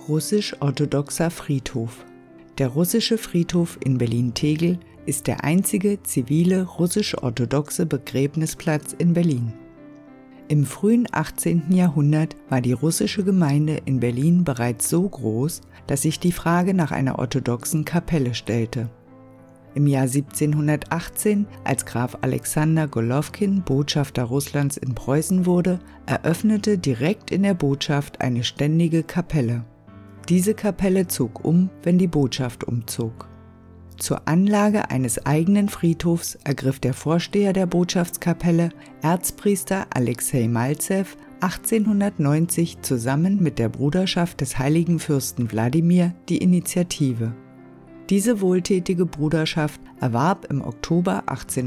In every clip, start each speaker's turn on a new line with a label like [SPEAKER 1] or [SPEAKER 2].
[SPEAKER 1] Russisch-orthodoxer Friedhof. Der russische Friedhof in Berlin-Tegel ist der einzige zivile russisch-orthodoxe Begräbnisplatz in Berlin. Im frühen 18. Jahrhundert war die russische Gemeinde in Berlin bereits so groß, dass sich die Frage nach einer orthodoxen Kapelle stellte. Im Jahr 1718, als Graf Alexander Golowkin Botschafter Russlands in Preußen wurde, eröffnete direkt in der Botschaft eine ständige Kapelle. Diese Kapelle zog um, wenn die Botschaft umzog. Zur Anlage eines eigenen Friedhofs ergriff der Vorsteher der Botschaftskapelle, Erzpriester Alexei Malzew, 1890 zusammen mit der Bruderschaft des heiligen Fürsten Wladimir die Initiative. Diese wohltätige Bruderschaft erwarb im Oktober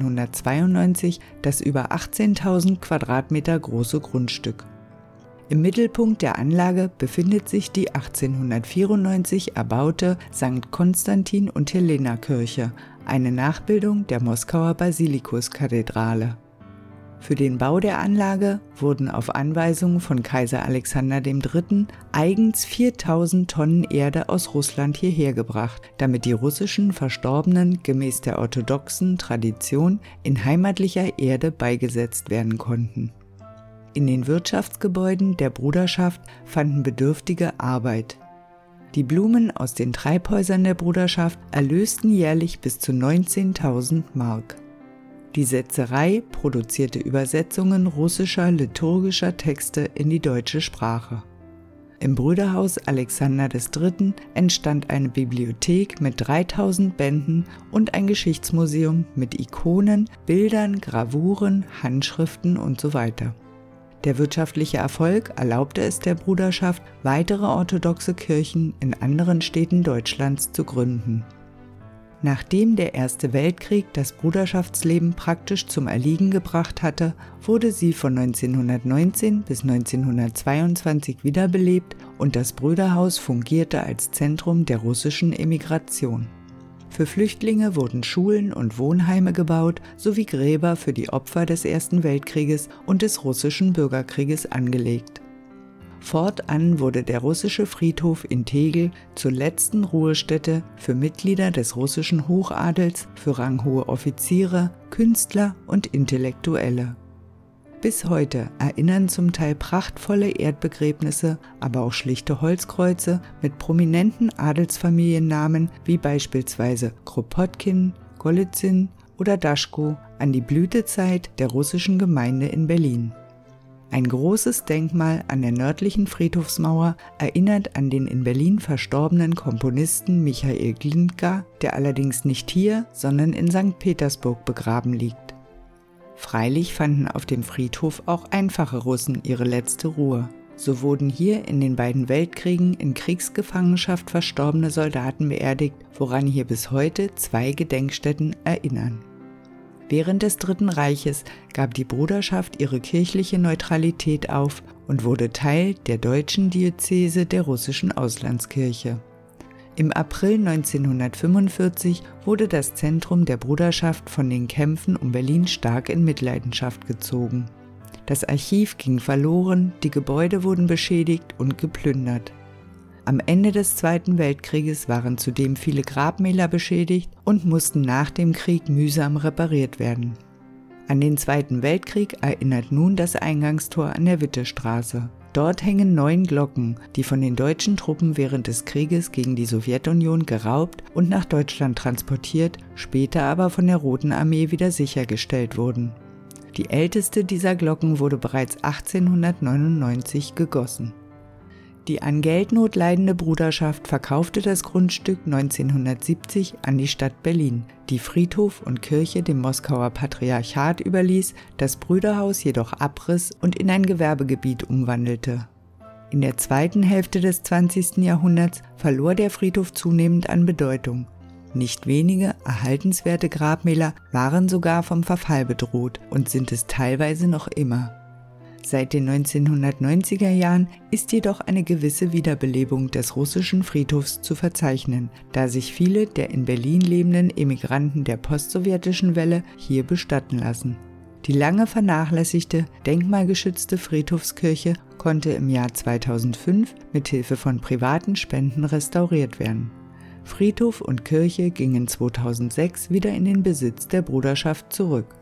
[SPEAKER 1] 1892 das über 18.000 Quadratmeter große Grundstück. Im Mittelpunkt der Anlage befindet sich die 1894 erbaute St. Konstantin und Helena Kirche, eine Nachbildung der Moskauer Basilikuskathedrale. Für den Bau der Anlage wurden auf Anweisung von Kaiser Alexander III. Eigens 4.000 Tonnen Erde aus Russland hierher gebracht, damit die russischen Verstorbenen gemäß der orthodoxen Tradition in heimatlicher Erde beigesetzt werden konnten. In den Wirtschaftsgebäuden der Bruderschaft fanden Bedürftige Arbeit. Die Blumen aus den Treibhäusern der Bruderschaft erlösten jährlich bis zu 19.000 Mark. Die Setzerei produzierte Übersetzungen russischer liturgischer Texte in die deutsche Sprache. Im Brüderhaus Alexander III. Entstand eine Bibliothek mit 3.000 Bänden und ein Geschichtsmuseum mit Ikonen, Bildern, Gravuren, Handschriften usw. Der wirtschaftliche Erfolg erlaubte es der Bruderschaft, weitere orthodoxe Kirchen in anderen Städten Deutschlands zu gründen. Nachdem der Erste Weltkrieg das Bruderschaftsleben praktisch zum Erliegen gebracht hatte, wurde sie von 1919 bis 1922 wiederbelebt und das Brüderhaus fungierte als Zentrum der russischen Emigration. Für Flüchtlinge wurden Schulen und Wohnheime gebaut sowie Gräber für die Opfer des Ersten Weltkrieges und des russischen Bürgerkrieges angelegt. Fortan wurde der russische Friedhof in Tegel zur letzten Ruhestätte für Mitglieder des russischen Hochadels, für ranghohe Offiziere, Künstler und Intellektuelle. Bis heute erinnern zum Teil prachtvolle Erdbegräbnisse, aber auch schlichte Holzkreuze mit prominenten Adelsfamiliennamen wie beispielsweise Kropotkin, Golizyn oder Daschko an die Blütezeit der russischen Gemeinde in Berlin. Ein großes Denkmal an der nördlichen Friedhofsmauer erinnert an den in Berlin verstorbenen Komponisten Michail Glinka, der allerdings nicht hier, sondern in St. Petersburg begraben liegt. Freilich fanden auf dem Friedhof auch einfache Russen ihre letzte Ruhe. So wurden hier in den beiden Weltkriegen in Kriegsgefangenschaft verstorbene Soldaten beerdigt, woran hier bis heute 2 Gedenkstätten erinnern. Während des Dritten Reiches gab die Bruderschaft ihre kirchliche Neutralität auf und wurde Teil der deutschen Diözese der russischen Auslandskirche. Im April 1945 wurde das Zentrum der Bruderschaft von den Kämpfen um Berlin stark in Mitleidenschaft gezogen. Das Archiv ging verloren, die Gebäude wurden beschädigt und geplündert. Am Ende des Zweiten Weltkrieges waren zudem viele Grabmäler beschädigt und mussten nach dem Krieg mühsam repariert werden. An den Zweiten Weltkrieg erinnert nun das Eingangstor an der Wittestraße. Dort hängen 9 Glocken, die von den deutschen Truppen während des Krieges gegen die Sowjetunion geraubt und nach Deutschland transportiert, später aber von der Roten Armee wieder sichergestellt wurden. Die älteste dieser Glocken wurde bereits 1899 gegossen. Die an Geldnot leidende Bruderschaft verkaufte das Grundstück 1970 an die Stadt Berlin, die Friedhof und Kirche dem Moskauer Patriarchat überließ, das Brüderhaus jedoch abriss und in ein Gewerbegebiet umwandelte. In der zweiten Hälfte des 20. Jahrhunderts verlor der Friedhof zunehmend an Bedeutung. Nicht wenige erhaltenswerte Grabmäler waren sogar vom Verfall bedroht und sind es teilweise noch immer. Seit den 1990er Jahren ist jedoch eine gewisse Wiederbelebung des russischen Friedhofs zu verzeichnen, da sich viele der in Berlin lebenden Emigranten der postsowjetischen Welle hier bestatten lassen. Die lange vernachlässigte, denkmalgeschützte Friedhofskirche konnte im Jahr 2005 mit Hilfe von privaten Spenden restauriert werden. Friedhof und Kirche gingen 2006 wieder in den Besitz der Bruderschaft zurück.